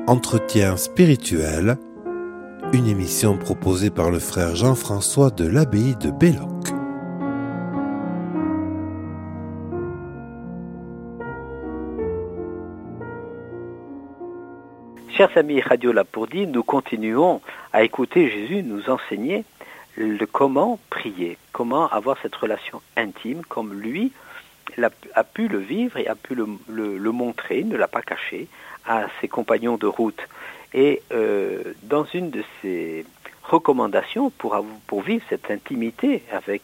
Entretien spirituel, une émission proposée par le frère Jean-François de l'abbaye de Belloc. Chers amis Radio Lapourdie, nous continuons à écouter Jésus nous enseigner comment prier, comment avoir cette relation intime comme lui a pu le vivre et a pu le montrer, ne l'a pas caché à ses compagnons de route. Et dans une de ses recommandations pour vivre cette intimité avec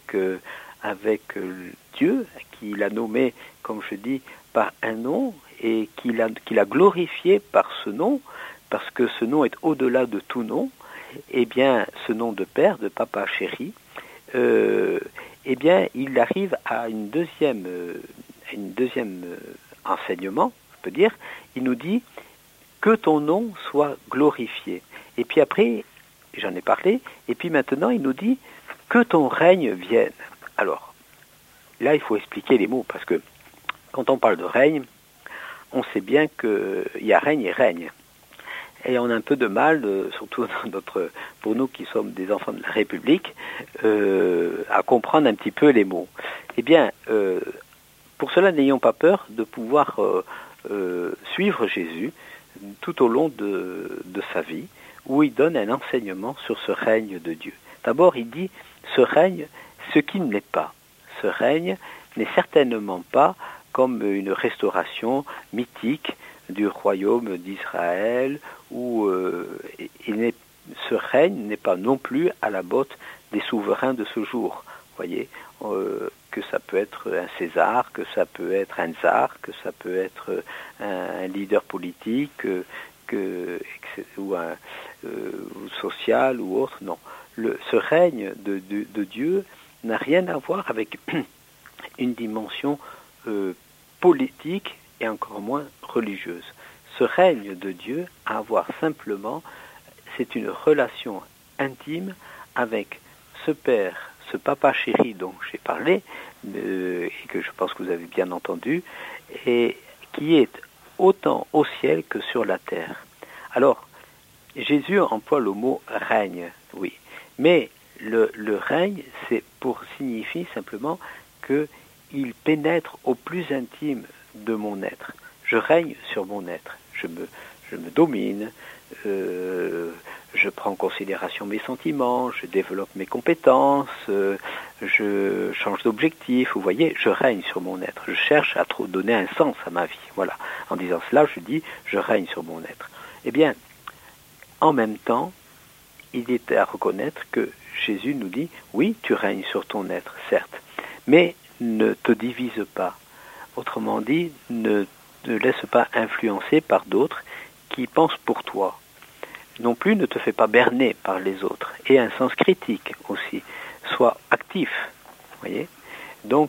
Dieu, qu'il a nommé, comme je dis, par un nom et qu'il a glorifié par ce nom, parce que ce nom est au-delà de tout nom, eh bien, ce nom de Père, de Papa chéri, eh bien, il arrive à une deuxième enseignement, je peux dire. Il nous dit que ton nom soit glorifié. Et puis après, j'en ai parlé, et puis maintenant, il nous dit que ton règne vienne. Alors, là, il faut expliquer les mots, parce que quand on parle de règne, on sait bien qu'il y a règne et règne. Et on a un peu de mal, surtout pour nous qui sommes des enfants de la République, à comprendre un petit peu les mots. Eh bien, pour cela, n'ayons pas peur de pouvoir suivre Jésus tout au long de sa vie, où il donne un enseignement sur ce règne de Dieu. D'abord, il dit, ce règne, ce qui ne l'est pas. Ce règne n'est certainement pas comme une restauration mythique du royaume d'Israël, où ce règne n'est pas non plus à la botte des souverains de ce jour. Vous voyez, que ça peut être un César, que ça peut être un tsar, que ça peut être un leader politique, ou un social ou autre. Non, ce règne de Dieu n'a rien à voir avec une dimension politique et encore moins religieuse. Ce règne de Dieu a à voir simplement, c'est une relation intime avec ce Père, ce Papa chéri dont j'ai parlé, et que je pense que vous avez bien entendu, et qui est autant au ciel que sur la terre. Alors, Jésus emploie le mot règne, oui, mais le règne, c'est pour signifier simplement qu'il pénètre au plus intime de mon être. Je règne sur mon être, je me domine, je prends en considération mes sentiments, je développe mes compétences, je change d'objectif, vous voyez, je règne sur mon être, je cherche à donner un sens à ma vie, voilà. En disant cela, je dis, je règne sur mon être. Eh bien, en même temps, il est à reconnaître que Jésus nous dit, oui, tu règnes sur ton être, certes, mais ne te divise pas. Autrement dit, ne te laisse pas influencer par d'autres qui pensent pour toi. Non plus, ne te fais pas berner par les autres. Et un sens critique aussi. Sois actif, voyez. Donc,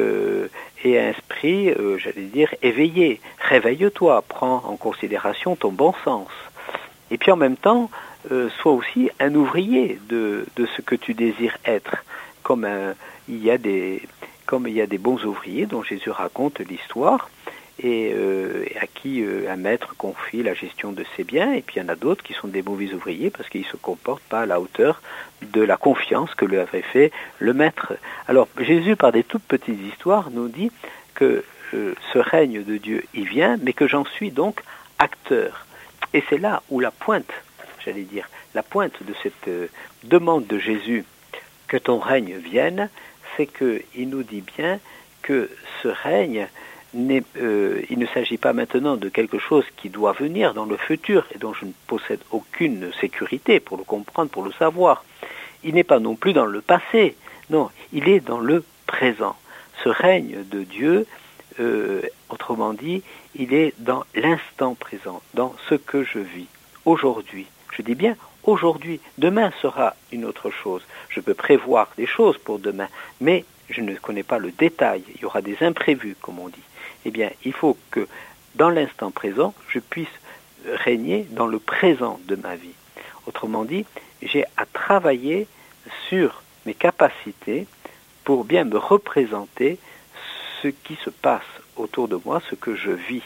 et un esprit, j'allais dire, éveillé. Réveille-toi, prends en considération ton bon sens. Et puis en même temps, sois aussi un ouvrier de ce que tu désires être. Comme il y a des bons ouvriers dont Jésus raconte l'histoire, et à qui un maître confie la gestion de ses biens, et puis il y en a d'autres qui sont des mauvais ouvriers parce qu'ils ne se comportent pas à la hauteur de la confiance que lui avait fait le maître. Alors Jésus, par des toutes petites histoires, nous dit que ce règne de Dieu y vient, mais que j'en suis donc acteur. Et c'est là où la pointe, j'allais dire, la pointe de cette demande de Jésus, que ton règne vienne, c'est qu'il nous dit bien que ce règne, il ne s'agit pas maintenant de quelque chose qui doit venir dans le futur et dont je ne possède aucune sécurité pour le comprendre, pour le savoir. Il n'est pas non plus dans le passé, non, il est dans le présent. Ce règne de Dieu, autrement dit, il est dans l'instant présent, dans ce que je vis, aujourd'hui. Je dis bien aujourd'hui, demain sera une autre chose. Je peux prévoir des choses pour demain, mais je ne connais pas le détail. Il y aura des imprévus, comme on dit. Eh bien, il faut que, dans l'instant présent, je puisse régner dans le présent de ma vie. Autrement dit, j'ai à travailler sur mes capacités pour bien me représenter ce qui se passe autour de moi, ce que je vis.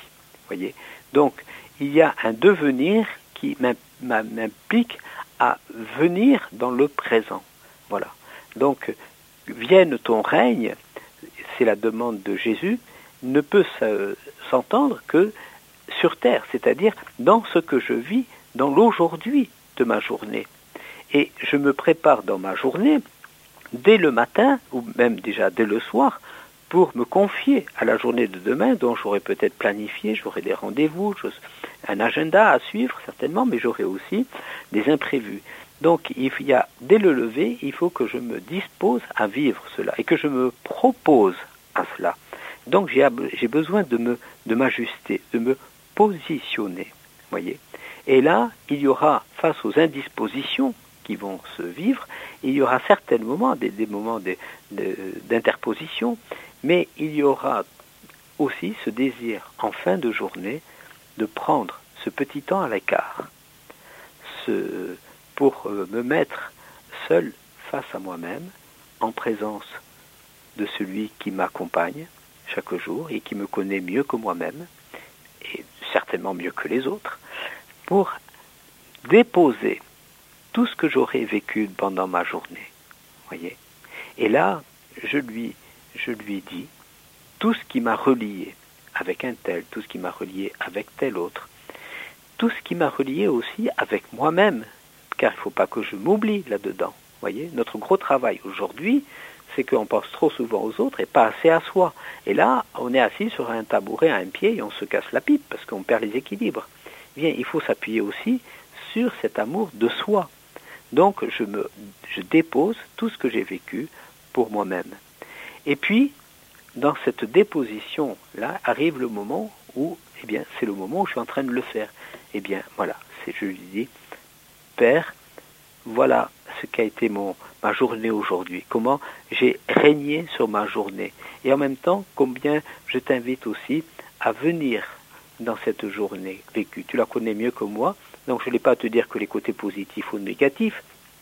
Voyez. Donc, il y a un devenir qui m'implique à venir dans le présent. Voilà. Donc, vienne ton règne, c'est la demande de Jésus, ne peut s'entendre que sur terre, c'est-à-dire dans ce que je vis, dans l'aujourd'hui de ma journée. Et je me prépare dans ma journée, dès le matin, ou même déjà dès le soir, pour me confier à la journée de demain, dont j'aurai peut-être planifié, j'aurai des rendez-vous, un agenda à suivre certainement, mais j'aurai aussi des imprévus. Donc il y a, dès le lever, il faut que je me dispose à vivre cela, et que je me propose à cela. Donc j'ai besoin de m'ajuster, de me positionner, voyez. Et là, il y aura, face aux indispositions qui vont se vivre, il y aura certains moments, des moments d'interposition, mais il y aura aussi ce désir, en fin de journée, de prendre ce petit temps à l'écart, pour me mettre seul face à moi-même, en présence de celui qui m'accompagne chaque jour et qui me connaît mieux que moi-même, et certainement mieux que les autres, pour déposer tout ce que j'aurais vécu pendant ma journée. Voyez. Et là, je lui dis tout ce qui m'a relié avec un tel, tout ce qui m'a relié avec tel autre, tout ce qui m'a relié aussi avec moi-même, car il ne faut pas que je m'oublie là-dedans. Voyez. Notre gros travail aujourd'hui, c'est qu'on pense trop souvent aux autres et pas assez à soi. Et là, on est assis sur un tabouret à un pied et on se casse la pipe parce qu'on perd les équilibres. Bien, il faut s'appuyer aussi sur cet amour de soi. Donc, je dépose tout ce que j'ai vécu pour moi-même. Et puis, dans cette déposition-là, arrive le moment où, eh bien, c'est le moment où je suis en train de le faire. Eh bien, voilà, je lui dis, Père, voilà ce qu'a été ma journée aujourd'hui, comment j'ai régné sur ma journée. Et en même temps, combien je t'invite aussi à venir dans cette journée vécue. Tu la connais mieux que moi, donc je n'ai pas à te dire que les côtés positifs ou négatifs.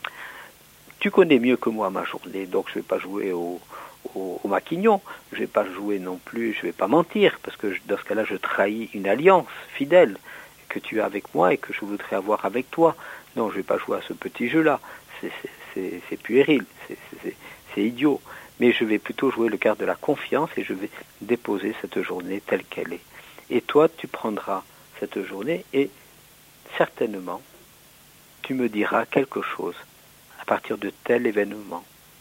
Tu connais mieux que moi ma journée, donc je ne vais pas jouer au maquignon, je ne vais pas jouer non plus, je ne vais pas mentir, parce que dans ce cas-là, je trahis une alliance fidèle que tu as avec moi et que je voudrais avoir avec toi. Non, je ne vais pas jouer à ce petit jeu-là, c'est puéril, c'est idiot, mais je vais plutôt jouer le quart de la confiance et je vais déposer cette journée telle qu'elle est. Et toi, tu prendras cette journée et certainement, tu me diras quelque chose à partir de tel événement.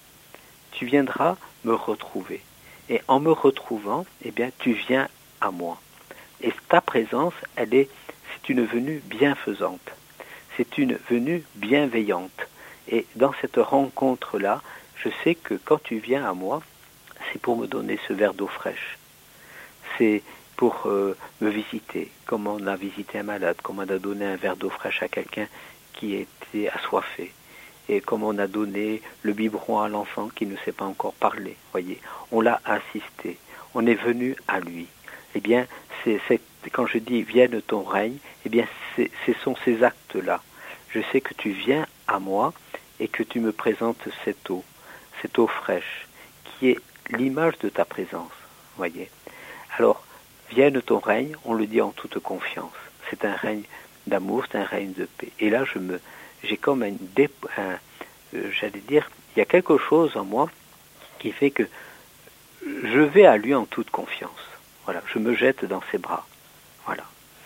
Tu viendras me retrouver. Et en me retrouvant, eh bien, tu viens à moi. Et ta présence, c'est une venue bienfaisante. C'est une venue bienveillante. Et dans cette rencontre-là, je sais que quand tu viens à moi, c'est pour me donner ce verre d'eau fraîche. C'est pour me visiter, comme on a visité un malade, comme on a donné un verre d'eau fraîche à quelqu'un qui était assoiffé, et comme on a donné le biberon à l'enfant qui ne sait pas encore parler. Voyez, on l'a assisté, on est venu à lui. Eh bien, quand je dis « vienne ton règne », eh bien, ce sont ces actes-là. Je sais que tu viens à moi et que tu me présentes cette eau fraîche, qui est l'image de ta présence. Voyez. Alors, vienne ton règne, on le dit en toute confiance. C'est un règne d'amour, c'est un règne de paix. Et là, j'ai comme j'allais dire, il y a quelque chose en moi qui fait que je vais à lui en toute confiance. Voilà, je me jette dans ses bras. Voilà.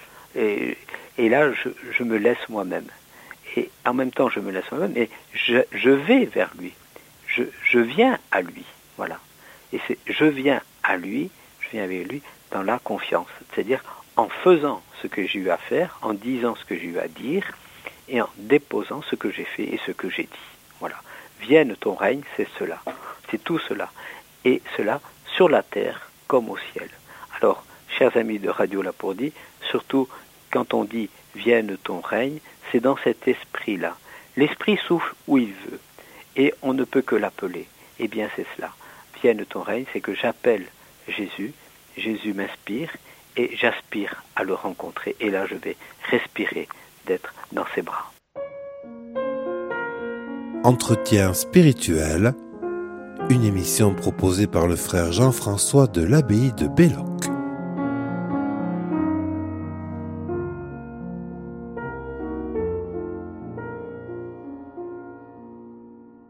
Et là, je me laisse moi-même. Et en même temps, je me laisse moi-même, et je vais vers lui. Je viens à lui. Voilà. Et je viens à lui, je viens avec lui dans la confiance. C'est-à-dire en faisant ce que j'ai eu à faire, en disant ce que j'ai eu à dire, et en déposant ce que j'ai fait et ce que j'ai dit. Voilà. Vienne ton règne, c'est cela. C'est tout cela. Et cela sur la terre comme au ciel. Alors, chers amis de Radio Lapourdie, surtout quand on dit « vienne ton règne », c'est dans cet esprit-là. L'esprit souffle où il veut, et on ne peut que l'appeler. Eh bien, c'est cela. Vienne ton règne, c'est que j'appelle Jésus, Jésus m'inspire, et j'aspire à le rencontrer. Et là, je vais respirer d'être dans ses bras. Entretien spirituel, une émission proposée par le frère Jean-François de l'abbaye de Belloc.